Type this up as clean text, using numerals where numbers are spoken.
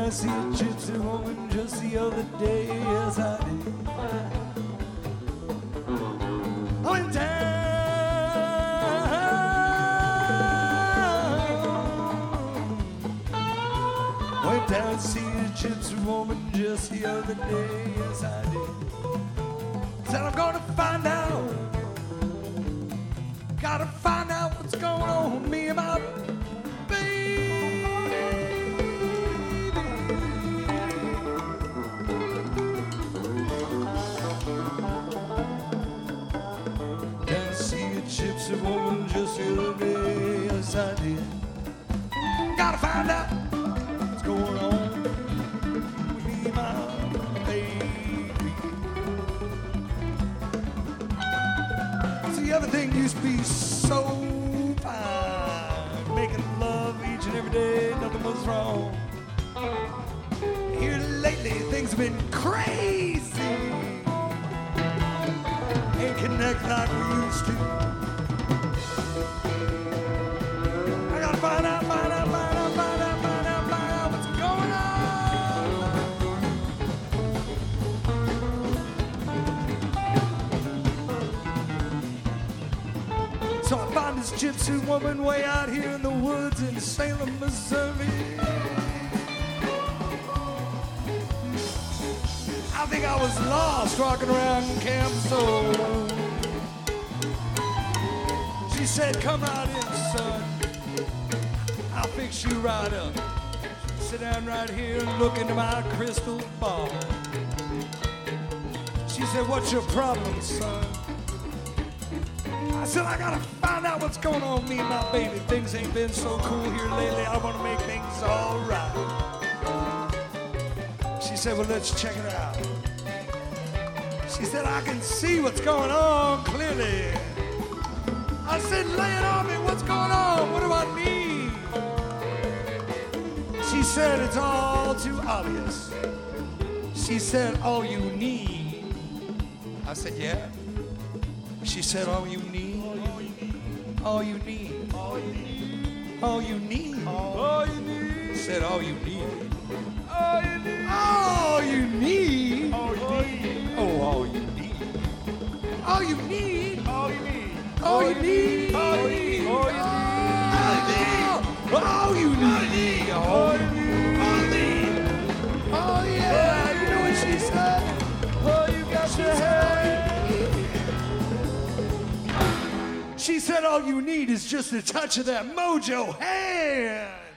I see a gypsy woman just the other day. Yes, I did. I went down to see a gypsy woman just the other day. Yes, I did. Said I'm gonna find out. Gotta find out what's going on with me and my baby. Down to see a gypsy woman just the other day. Yes, I did. Gotta find out what's going on with me and my baby. See, everything used to be so fine, making love each and every day, nothing was wrong. Here lately, things have been crazy, ain't connect like we used to. I gotta find out what's going on. So I find this gypsy woman way out here in the woods in Salem, Missouri. I think I was lost rocking around Camp Soul. She said, come right in, son. I'll fix you right up. Sit down right here and look into my crystal ball. She said, what's your problem, son? I said, I gotta find out what's going on with me and my baby. Things ain't been so cool here lately. I wanna make things all right. She said, well, let's check it out. She said, I can see what's going on clearly. I said, lay it on me, what's going on? What do I need? She said, it's all too obvious. She said, all you need. I said, yeah. She said, all you need. All you need. All you need. All you need. All you need. Said, all you need. All you need. All you need. All you need. Oh, all you need. All you need. All you need. All you need. All you need. All you need. All you need. All you need. Oh, yeah. You know what she said? Oh, you got your head. She said all you need is just a touch of that mojo hand.